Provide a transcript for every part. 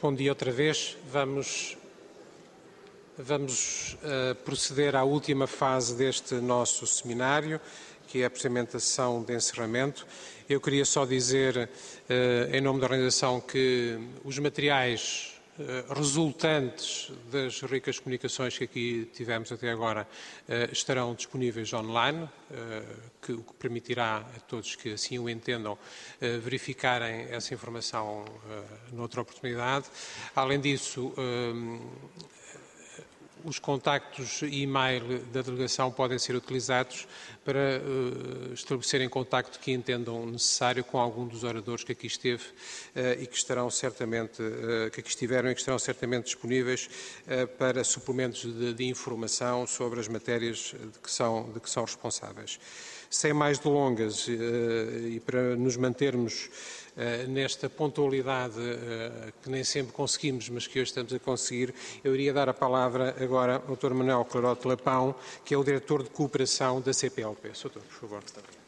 bom dia outra vez. Vamos proceder à última fase deste nosso seminário, que é precisamente a sessão de encerramento. Eu queria só dizer, em nome da organização, que os materiais resultantes das ricas comunicações que aqui tivemos até agora estarão disponíveis online, o que permitirá a todos que assim o entendam verificarem essa informação noutra oportunidade. Além disso, os contactos e-mail da delegação podem ser utilizados para estabelecerem contacto que entendam necessário com algum dos oradores que aqui esteve e que estarão certamente, que aqui estiveram e que estarão certamente disponíveis para suplementos de informação sobre as matérias de que são responsáveis. Sem mais delongas e para nos mantermos nesta pontualidade que nem sempre conseguimos, mas que hoje estamos a conseguir, eu iria dar a palavra agora ao Dr. Manuel Clarote Lapão, que é o Diretor de Cooperação da CPLP. Sr. Doutor, por favor.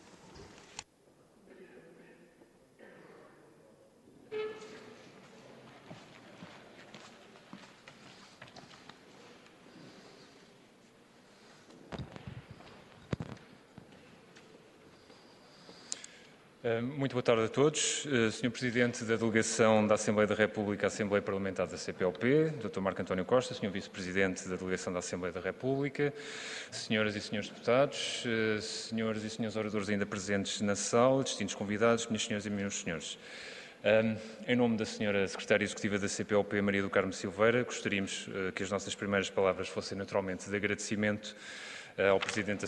Muito boa tarde a todos. Sr. Presidente da Delegação da Assembleia da República, Assembleia Parlamentar da CPLP, Dr. Marco António Costa, Sr. Vice-Presidente da Delegação da Assembleia da República, Senhoras e Senhores Deputados, Senhoras e Senhores Oradores ainda presentes na sala, distintos convidados, Minhas Senhoras e Meus Senhores. Em nome da Senhora Secretária Executiva da CPLP, Maria do Carmo Silveira, gostaríamos que as nossas primeiras palavras fossem naturalmente de agradecimento ao Presidente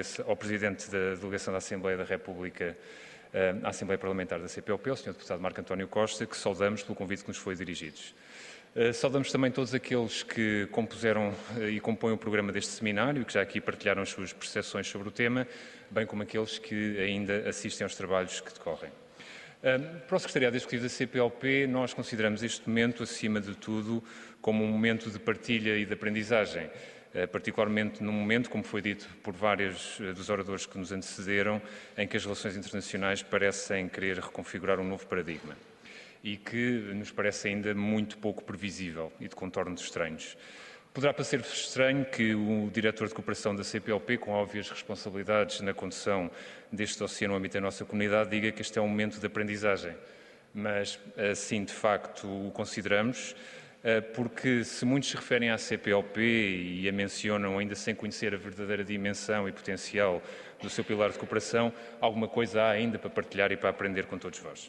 da Delegação da Assembleia da República, à Assembleia Parlamentar da CPLP, ao Sr. Deputado Marco António Costa, que saudamos pelo convite que nos foi dirigido. Saudamos também todos aqueles que compuseram e compõem o programa deste seminário, que já aqui partilharam as suas percepções sobre o tema, bem como aqueles que ainda assistem aos trabalhos que decorrem. Para o Secretariado Executivo da CPLP, nós consideramos este momento, acima de tudo, como um momento de partilha e de aprendizagem, particularmente num momento, como foi dito por vários dos oradores que nos antecederam, em que as relações internacionais parecem querer reconfigurar um novo paradigma e que nos parece ainda muito pouco previsível e de contornos estranhos. Poderá parecer estranho que o Diretor de Cooperação da CPLP, com óbvias responsabilidades na condução deste dossiê no âmbito da nossa comunidade, diga que este é um momento de aprendizagem, mas assim de facto o consideramos, porque se muitos se referem à CPLP e a mencionam ainda sem conhecer a verdadeira dimensão e potencial do seu pilar de cooperação, alguma coisa há ainda para partilhar e para aprender com todos vós.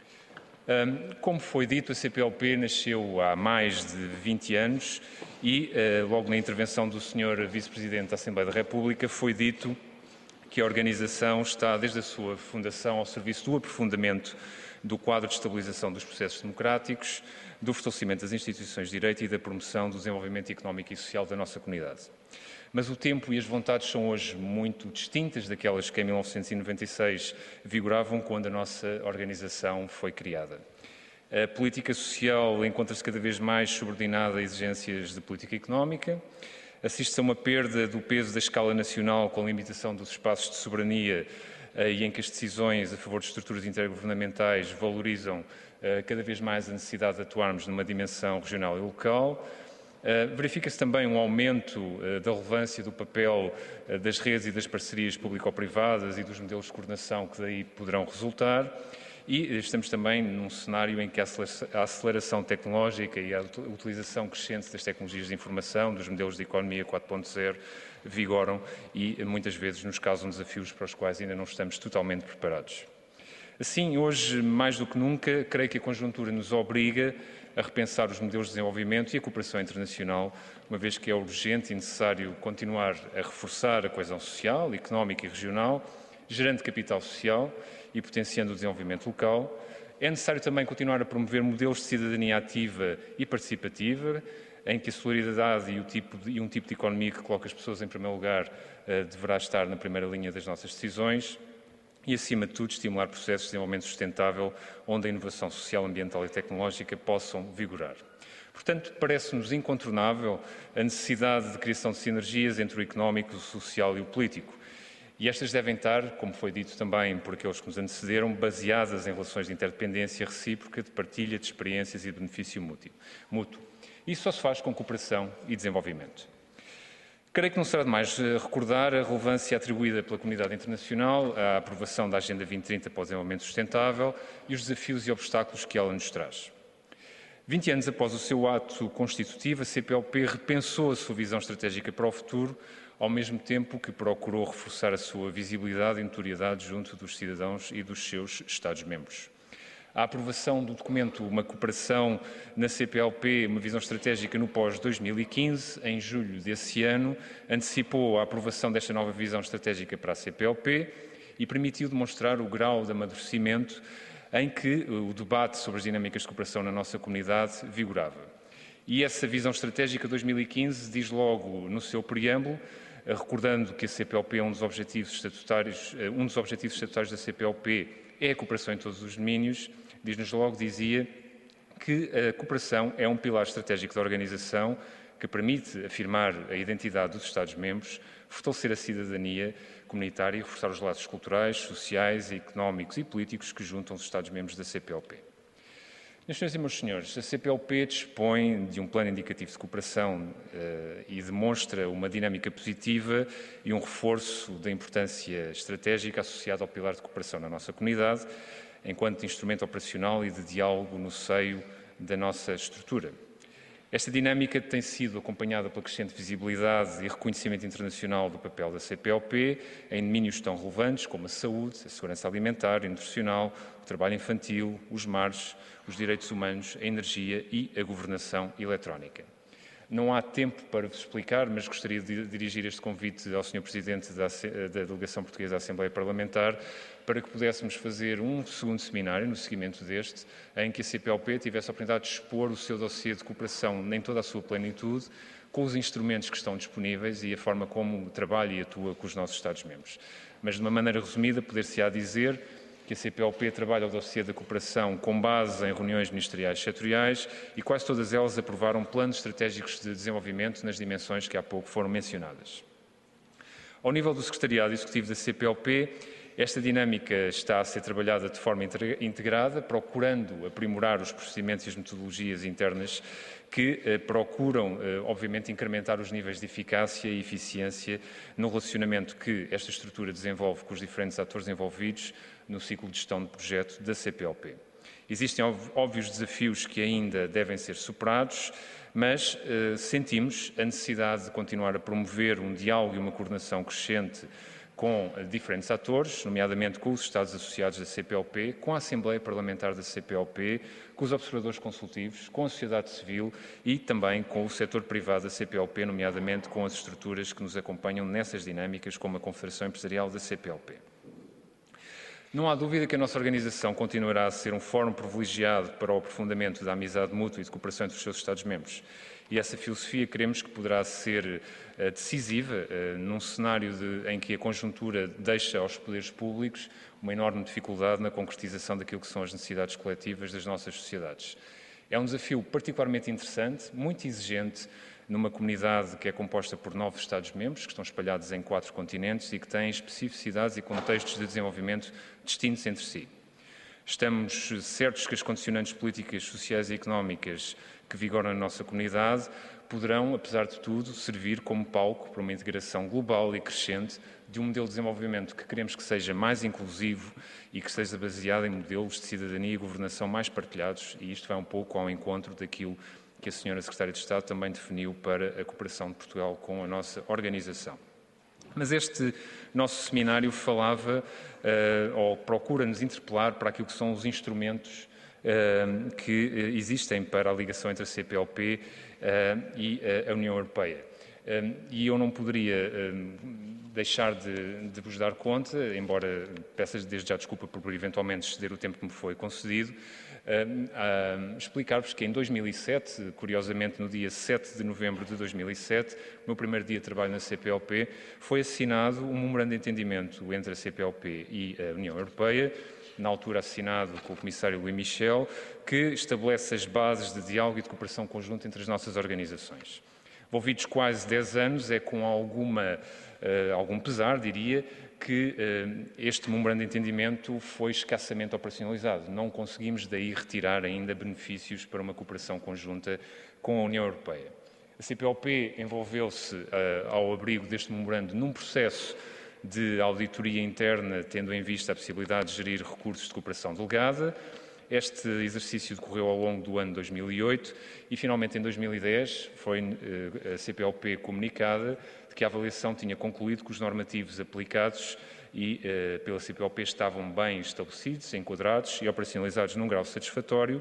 Como foi dito, a CPLP nasceu há mais de 20 anos e, logo na intervenção do Sr. Vice-Presidente da Assembleia da República, foi dito que a organização está, desde a sua fundação, ao serviço do aprofundamento do quadro de estabilização dos processos democráticos, do fortalecimento das instituições de direito e da promoção do desenvolvimento económico e social da nossa comunidade. Mas o tempo e as vontades são hoje muito distintas daquelas que em 1996 vigoravam quando a nossa organização foi criada. A política social encontra-se cada vez mais subordinada a exigências de política económica, assiste-se a uma perda do peso da escala nacional com a limitação dos espaços de soberania e em que as decisões a favor de estruturas intergovernamentais valorizam cada vez mais a necessidade de atuarmos numa dimensão regional e local. Verifica-se também um aumento da relevância do papel das redes e das parcerias público-privadas e dos modelos de coordenação que daí poderão resultar. E estamos também num cenário em que a aceleração tecnológica e a utilização crescente das tecnologias de informação, dos modelos de economia 4.0, vigoram e muitas vezes nos causam desafios para os quais ainda não estamos totalmente preparados. Assim, hoje, mais do que nunca, creio que a conjuntura nos obriga a repensar os modelos de desenvolvimento e a cooperação internacional, uma vez que é urgente e necessário continuar a reforçar a coesão social, económica e regional, gerando capital social e potenciando o desenvolvimento local. É necessário também continuar a promover modelos de cidadania ativa e participativa, em que a solidariedade e um tipo de economia que coloca as pessoas em primeiro lugar deverá estar na primeira linha das nossas decisões e, acima de tudo, estimular processos de desenvolvimento sustentável onde a inovação social, ambiental e tecnológica possam vigorar. Portanto, parece-nos incontornável a necessidade de criação de sinergias entre o económico, o social e o político. E estas devem estar, como foi dito também por aqueles que nos antecederam, baseadas em relações de interdependência recíproca, de partilha de experiências e de benefício mútuo. Isso só se faz com cooperação e desenvolvimento. Creio que não será demais recordar a relevância atribuída pela comunidade internacional à aprovação da Agenda 2030 para o Desenvolvimento Sustentável e os desafios e obstáculos que ela nos traz. 20 anos após o seu ato constitutivo, a CPLP repensou a sua visão estratégica para o futuro, ao mesmo tempo que procurou reforçar a sua visibilidade e notoriedade junto dos cidadãos e dos seus Estados-membros. A aprovação do documento Uma Cooperação na CPLP, uma visão estratégica no pós-2015, em julho desse ano, antecipou a aprovação desta nova visão estratégica para a CPLP e permitiu demonstrar o grau de amadurecimento em que o debate sobre as dinâmicas de cooperação na nossa comunidade vigorava. E essa visão estratégica 2015 diz logo no seu preâmbulo, recordando que a CPLP é um dos objetivos estatutários da CPLP é a cooperação em todos os domínios, dizia que a cooperação é um pilar estratégico da organização que permite afirmar a identidade dos Estados-membros, fortalecer a cidadania comunitária e reforçar os laços culturais, sociais, económicos e políticos que juntam os Estados-membros da CPLP. Meus senhores e meus senhores, a CPLP dispõe de um plano indicativo de cooperação e demonstra uma dinâmica positiva e um reforço da importância estratégica associada ao pilar de cooperação na nossa comunidade, enquanto instrumento operacional e de diálogo no seio da nossa estrutura. Esta dinâmica tem sido acompanhada pela crescente visibilidade e reconhecimento internacional do papel da CPLP em domínios tão relevantes como a saúde, a segurança alimentar e nutricional, o trabalho infantil, os mares, os direitos humanos, a energia e a governação eletrónica. Não há tempo para vos explicar, mas gostaria de dirigir este convite ao Sr. Presidente da Delegação Portuguesa da Assembleia Parlamentar para que pudéssemos fazer um segundo seminário, no seguimento deste, em que a CPLP tivesse a oportunidade de expor o seu dossiê de cooperação em toda a sua plenitude, com os instrumentos que estão disponíveis e a forma como trabalha e atua com os nossos Estados-membros. Mas, de uma maneira resumida, poder-se-á dizer que a CPLP trabalha o dossiê da cooperação com base em reuniões ministeriais setoriais e quase todas elas aprovaram planos estratégicos de desenvolvimento nas dimensões que há pouco foram mencionadas. Ao nível do Secretariado Executivo da CPLP, esta dinâmica está a ser trabalhada de forma integrada, procurando aprimorar os procedimentos e as metodologias internas que procuram, obviamente, incrementar os níveis de eficácia e eficiência no relacionamento que esta estrutura desenvolve com os diferentes atores envolvidos no ciclo de gestão de projeto da CPLP. Existem óbvios desafios que ainda devem ser superados, mas sentimos a necessidade de continuar a promover um diálogo e uma coordenação crescente com diferentes atores, nomeadamente com os Estados associados da CPLP, com a Assembleia Parlamentar da CPLP, com os observadores consultivos, com a sociedade civil e também com o setor privado da CPLP, nomeadamente com as estruturas que nos acompanham nessas dinâmicas, como a Confederação Empresarial da CPLP. Não há dúvida que a nossa organização continuará a ser um fórum privilegiado para o aprofundamento da amizade mútua e de cooperação entre os seus Estados-membros. E essa filosofia queremos que poderá ser decisiva num cenário em que a conjuntura deixa aos poderes públicos uma enorme dificuldade na concretização daquilo que são as necessidades coletivas das nossas sociedades. É um desafio particularmente interessante, muito exigente, numa comunidade que é composta por 9 Estados-membros, que estão espalhados em 4 continentes e que têm especificidades e contextos de desenvolvimento distintos entre si. Estamos certos que as condicionantes políticas, sociais e económicas que vigoram na nossa comunidade poderão, apesar de tudo, servir como palco para uma integração global e crescente de um modelo de desenvolvimento que queremos que seja mais inclusivo e que seja baseado em modelos de cidadania e governação mais partilhados, e isto vai um pouco ao encontro daquilo que a Sra. Secretária de Estado também definiu para a cooperação de Portugal com a nossa organização. Mas este nosso seminário falava, ou procura nos interpelar para aquilo que são os instrumentos que existem para a ligação entre a CPLP e a União Europeia. E eu não poderia deixar de vos dar conta, embora peço desde já desculpa por eventualmente exceder o tempo que me foi concedido, explicar-vos que em 2007, curiosamente no dia 7 de novembro de 2007, o meu primeiro dia de trabalho na CPLP, foi assinado um memorando de entendimento entre a CPLP e a União Europeia, na altura assinado com o Comissário Louis Michel, que estabelece as bases de diálogo e de cooperação conjunta entre as nossas organizações. Envolvidos quase 10 anos, é com algum pesar, diria, que este memorando de entendimento foi escassamente operacionalizado. Não conseguimos daí retirar ainda benefícios para uma cooperação conjunta com a União Europeia. A CPLP envolveu-se ao abrigo deste memorando num processo de auditoria interna, tendo em vista a possibilidade de gerir recursos de cooperação delegada. Este exercício decorreu ao longo do ano 2008 e, finalmente, em 2010, foi a CPLP comunicada de que a avaliação tinha concluído que os normativos aplicados pela CPLP estavam bem estabelecidos, enquadrados e operacionalizados num grau satisfatório,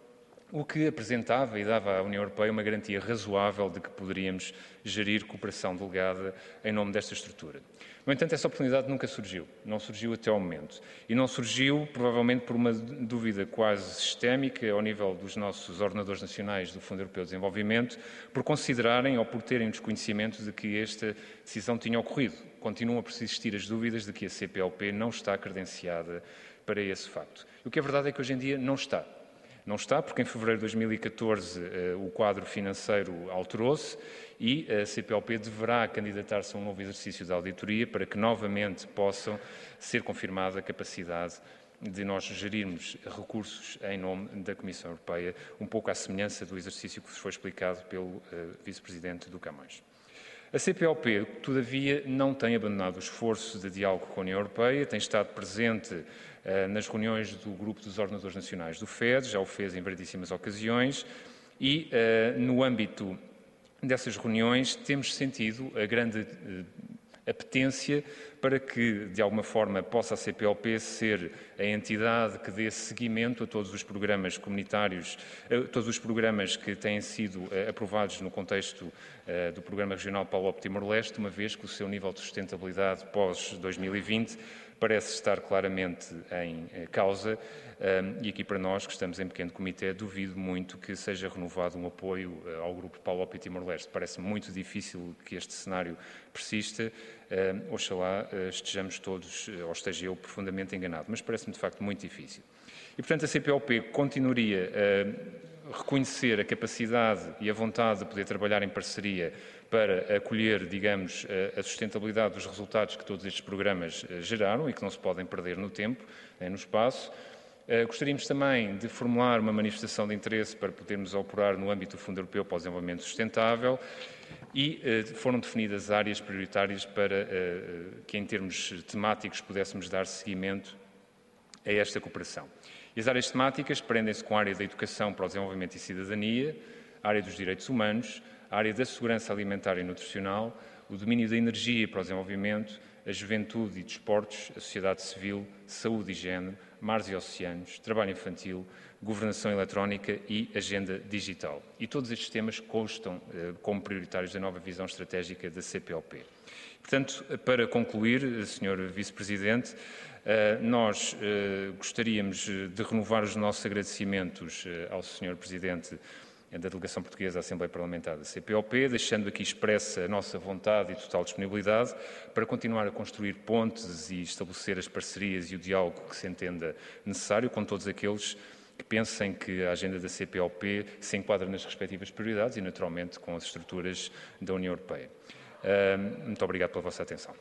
o que apresentava e dava à União Europeia uma garantia razoável de que poderíamos gerir cooperação delegada em nome desta estrutura. No entanto, essa oportunidade nunca surgiu, não surgiu até ao momento. E não surgiu, provavelmente, por uma dúvida quase sistémica ao nível dos nossos ordenadores nacionais do Fundo Europeu de Desenvolvimento, por considerarem ou por terem desconhecimento de que esta decisão tinha ocorrido. Continuam a persistir as dúvidas de que a CPLP não está credenciada para esse facto. O que é verdade é que hoje em dia não está. Não está, porque em fevereiro de 2014 o quadro financeiro alterou-se e a CPLP deverá candidatar-se a um novo exercício de auditoria para que novamente possam ser confirmada a capacidade de nós gerirmos recursos em nome da Comissão Europeia, um pouco à semelhança do exercício que vos foi explicado pelo Vice-Presidente do Camões. A CPLP, todavia, não tem abandonado o esforço de diálogo com a União Europeia, tem estado presente nas reuniões do Grupo dos Ordenadores Nacionais do FED, já o fez em variedíssimas ocasiões, e no âmbito dessas reuniões temos sentido a grande apetência para que, de alguma forma, possa a CPLP ser a entidade que dê seguimento a todos os programas comunitários, a todos os programas que têm sido aprovados no contexto do Programa Regional Paulo-Timor-Leste, uma vez que o seu nível de sustentabilidade pós-2020 parece estar claramente em causa e aqui para nós, que estamos em pequeno comitê, duvido muito que seja renovado um apoio ao Grupo Paulo-Timor-Leste. Parece muito difícil que este cenário persista. Oxalá estejamos todos, ou esteja eu, profundamente enganado, mas parece-me de facto muito difícil. E, portanto, a CPLP continuaria a reconhecer a capacidade e a vontade de poder trabalhar em parceria para acolher, digamos, a sustentabilidade dos resultados que todos estes programas geraram e que não se podem perder no tempo, nem no espaço. Gostaríamos também de formular uma manifestação de interesse para podermos operar no âmbito do Fundo Europeu para o Desenvolvimento Sustentável e foram definidas áreas prioritárias para que, em termos temáticos, pudéssemos dar seguimento a esta cooperação. E as áreas temáticas prendem-se com a área da educação para o desenvolvimento e cidadania, a área dos direitos humanos, a área da segurança alimentar e nutricional, o domínio da energia para o desenvolvimento, a juventude e desportos, a sociedade civil, saúde e género, mares e oceanos, trabalho infantil, governação eletrónica e agenda digital. E todos estes temas constam como prioritários da nova visão estratégica da CPLP. Portanto, para concluir, Sr. Vice-Presidente, nós gostaríamos de renovar os nossos agradecimentos ao Sr. Presidente da Delegação Portuguesa à Assembleia Parlamentar da CPLP, deixando aqui expressa a nossa vontade e total disponibilidade para continuar a construir pontes e estabelecer as parcerias e o diálogo que se entenda necessário com todos aqueles que pensem que a agenda da CPLP se enquadra nas respectivas prioridades e, naturalmente, com as estruturas da União Europeia. Muito obrigado pela vossa atenção.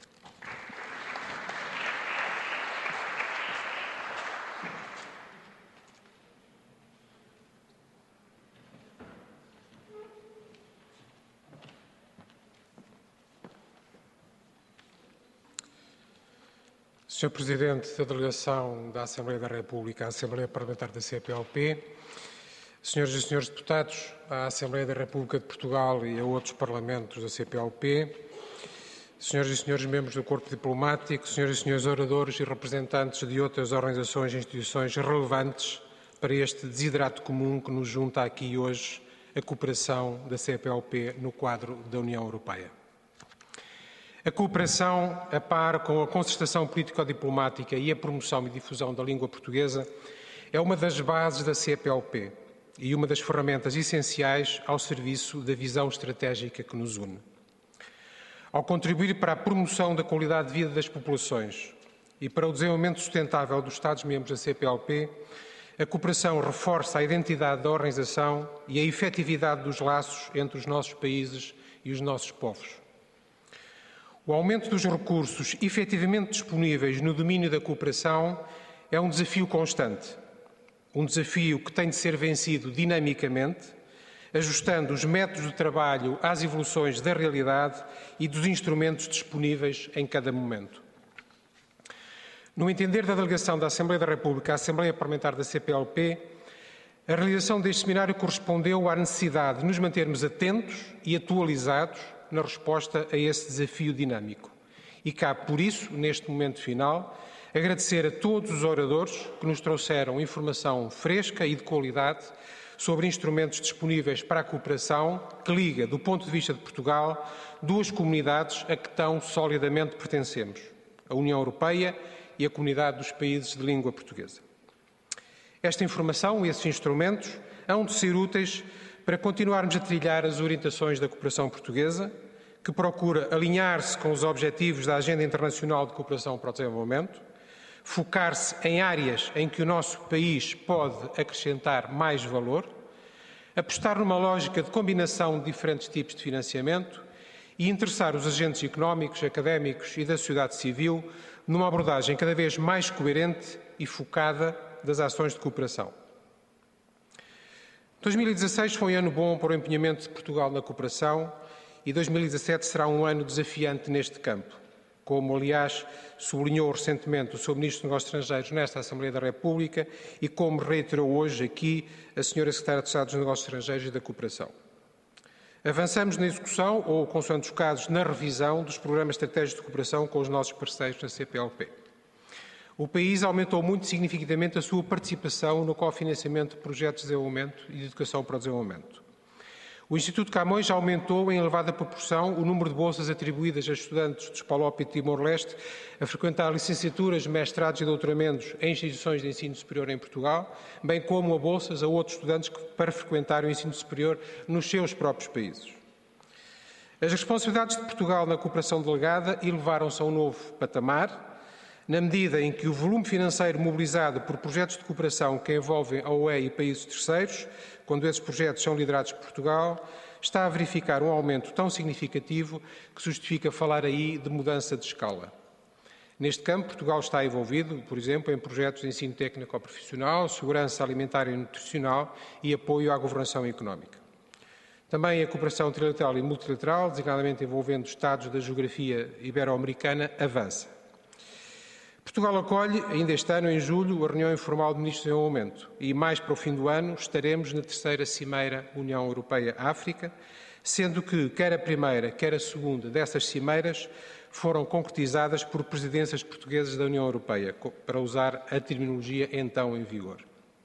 Sr. Presidente da Delegação da Assembleia da República à Assembleia Parlamentar da CPLP, Senhoras e Senhores Deputados, à Assembleia da República de Portugal e a outros Parlamentos da CPLP, Senhoras e Senhores Membros do Corpo Diplomático, Senhoras e Senhores Oradores e representantes de outras organizações e instituições relevantes para este desiderato comum que nos junta aqui hoje, a cooperação da CPLP no quadro da União Europeia. A cooperação, a par com a concertação político-diplomática e a promoção e difusão da língua portuguesa, é uma das bases da CPLP e uma das ferramentas essenciais ao serviço da visão estratégica que nos une. Ao contribuir para a promoção da qualidade de vida das populações e para o desenvolvimento sustentável dos Estados-membros da CPLP, A cooperação reforça a identidade da organização e a efetividade dos laços entre os nossos países e os nossos povos. O aumento dos recursos efetivamente disponíveis no domínio da cooperação é um desafio constante, um desafio que tem de ser vencido dinamicamente, ajustando os métodos de trabalho às evoluções da realidade e dos instrumentos disponíveis em cada momento. No entender da Delegação da Assembleia da República à Assembleia Parlamentar da CPLP, a realização deste seminário correspondeu à necessidade de nos mantermos atentos e atualizados na resposta a esse desafio dinâmico. E cabe, por isso, neste momento final, agradecer a todos os oradores que nos trouxeram informação fresca e de qualidade sobre instrumentos disponíveis para a cooperação que liga, do ponto de vista de Portugal, duas comunidades a que tão solidamente pertencemos, a União Europeia e a Comunidade dos Países de Língua Portuguesa. Esta informação e esses instrumentos hão de ser úteis para continuarmos a trilhar as orientações da cooperação portuguesa, que procura alinhar-se com os objetivos da Agenda Internacional de Cooperação para o Desenvolvimento, focar-se em áreas em que o nosso país pode acrescentar mais valor, apostar numa lógica de combinação de diferentes tipos de financiamento e interessar os agentes económicos, académicos e da sociedade civil numa abordagem cada vez mais coerente e focada das ações de cooperação. 2016 foi um ano bom para o empenhamento de Portugal na cooperação e 2017 será um ano desafiante neste campo, como, aliás, sublinhou recentemente o Sr. Ministro dos Negócios Estrangeiros nesta Assembleia da República e como reiterou hoje aqui a Sra. Secretária de Estado dos Negócios Estrangeiros e da Cooperação. Avançamos na execução, ou, consoante os casos, na revisão dos programas estratégicos de cooperação com os nossos parceiros na CPLP. O país aumentou muito significativamente a sua participação no cofinanciamento de projetos de desenvolvimento e de educação para o desenvolvimento. O Instituto Camões já aumentou em elevada proporção o número de bolsas atribuídas a estudantes dos PALOP e de Timor-Leste a frequentar licenciaturas, mestrados e doutoramentos em instituições de ensino superior em Portugal, bem como a bolsas a outros estudantes para frequentar o ensino superior nos seus próprios países. As responsabilidades de Portugal na cooperação delegada elevaram-se a um novo patamar, na medida em que o volume financeiro mobilizado por projetos de cooperação que envolvem a UE e países terceiros, quando esses projetos são liderados por Portugal, está a verificar um aumento tão significativo que justifica falar aí de mudança de escala. Neste campo, Portugal está envolvido, por exemplo, em projetos de ensino técnico-profissional, segurança alimentar e nutricional e apoio à governação económica. Também a cooperação trilateral e multilateral, designadamente envolvendo Estados da geografia ibero-americana, avança. Portugal acolhe, ainda este ano, em julho, a reunião informal de Ministros de Desenvolvimento e, mais para o fim do ano, estaremos na terceira Cimeira União Europeia-África, sendo que, quer a primeira, quer a segunda dessas cimeiras foram concretizadas por presidências portuguesas da União Europeia, para usar a terminologia então em vigor.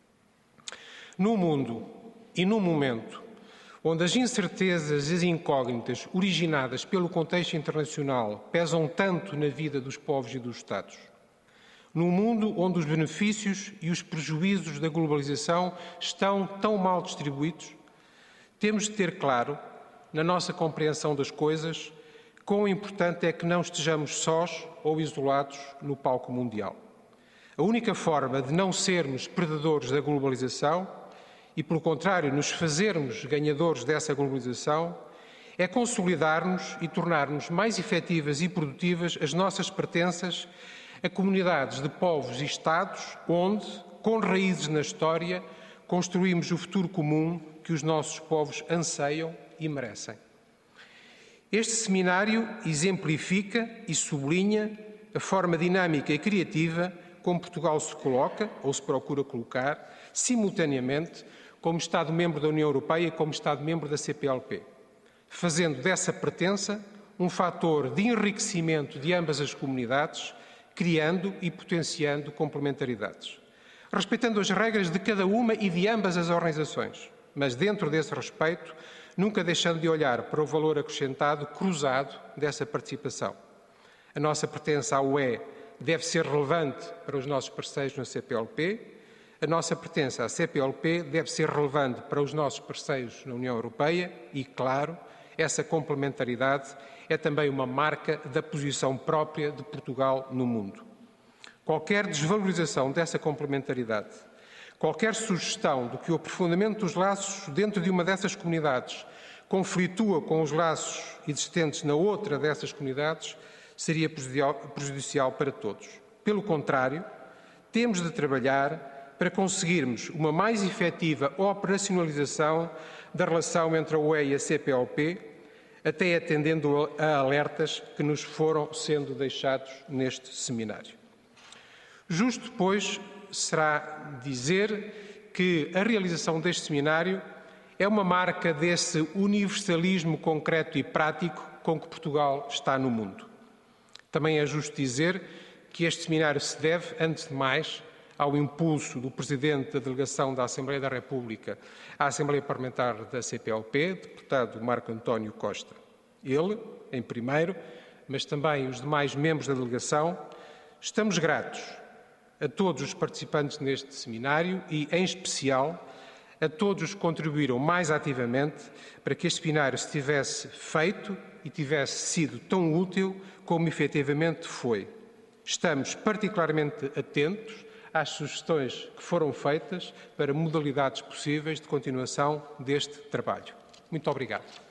No mundo e num momento onde as incertezas e as incógnitas originadas pelo contexto internacional pesam tanto na vida dos povos e dos Estados, num mundo onde os benefícios e os prejuízos da globalização estão tão mal distribuídos, temos de ter claro, na nossa compreensão das coisas, quão importante é que não estejamos sós ou isolados no palco mundial. A única forma de não sermos predadores da globalização e, pelo contrário, nos fazermos ganhadores dessa globalização é consolidar-nos e tornar-nos mais efetivas e produtivas as nossas pertenças a comunidades de povos e Estados onde, com raízes na história, construímos o futuro comum que os nossos povos anseiam e merecem. Este seminário exemplifica e sublinha a forma dinâmica e criativa como Portugal se coloca, ou se procura colocar, simultaneamente, como Estado-membro da União Europeia e como Estado-membro da CPLP, fazendo dessa pertença um fator de enriquecimento de ambas as comunidades, criando e potenciando complementaridades, respeitando as regras de cada uma e de ambas as organizações, mas dentro desse respeito, nunca deixando de olhar para o valor acrescentado cruzado dessa participação. A nossa pertença à UE deve ser relevante para os nossos parceiros na CPLP, a nossa pertença à CPLP deve ser relevante para os nossos parceiros na União Europeia e, claro, essa complementaridade é também uma marca da posição própria de Portugal no mundo. Qualquer desvalorização dessa complementaridade, Qualquer sugestão de que o aprofundamento dos laços dentro de uma dessas comunidades conflitua com os laços existentes na outra dessas comunidades seria prejudicial para todos. Pelo contrário, temos de trabalhar para conseguirmos uma mais efetiva operacionalização da relação entre a UE e a CPLP, até atendendo a alertas que nos foram sendo deixados neste seminário. Justo, pois, será dizer que a realização deste seminário é uma marca desse universalismo concreto e prático com que Portugal está no mundo. Também é justo dizer que este seminário se deve, antes de mais, ao impulso do Presidente da Delegação da Assembleia da República à Assembleia Parlamentar da CPLP, deputado Marco António Costa. Ele, em primeiro, mas também os demais membros da delegação, estamos gratos a todos os participantes neste seminário e, em especial, a todos os que contribuíram mais ativamente para que este seminário se tivesse feito e tivesse sido tão útil como efetivamente foi. Estamos particularmente atentos às sugestões que foram feitas para modalidades possíveis de continuação deste trabalho. Muito obrigado.